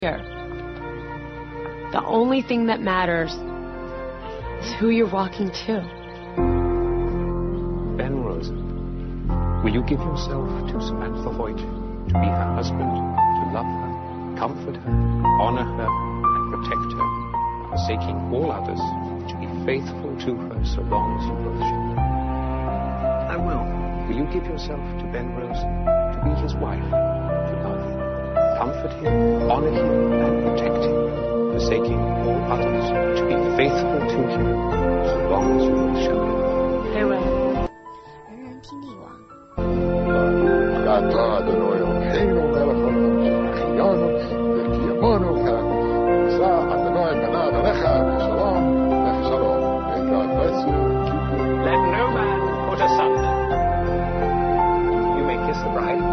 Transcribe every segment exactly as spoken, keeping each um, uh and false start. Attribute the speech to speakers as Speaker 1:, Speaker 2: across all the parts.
Speaker 1: The only thing that matters is who you're walking to.
Speaker 2: Ben Rosen, will you give yourself to Samantha Hoyt to be her husband, to love her, comfort her, honor her, and protect her, forsaking all others, to be faithful to her so long as you both shall live?
Speaker 3: I will.
Speaker 2: Will you give yourself to Ben Rosen to be his wife, to love him, comfort him, honor him, and protect him, forsaking all others, to be faithful to him so long as you both shall live?
Speaker 1: Farewell.
Speaker 4: 人人听力王。
Speaker 2: Let no man put asunder. You may kiss the bride.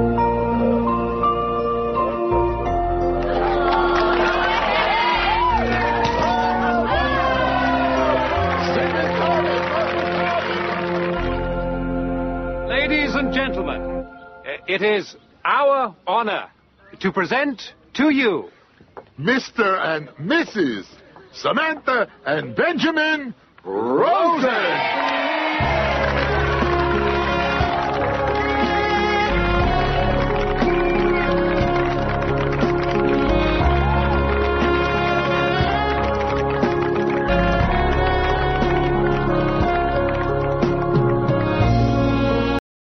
Speaker 2: Ladies and gentlemen, it is our honor to present to you
Speaker 5: Mister and Missus Samantha and Benjamin Rosen.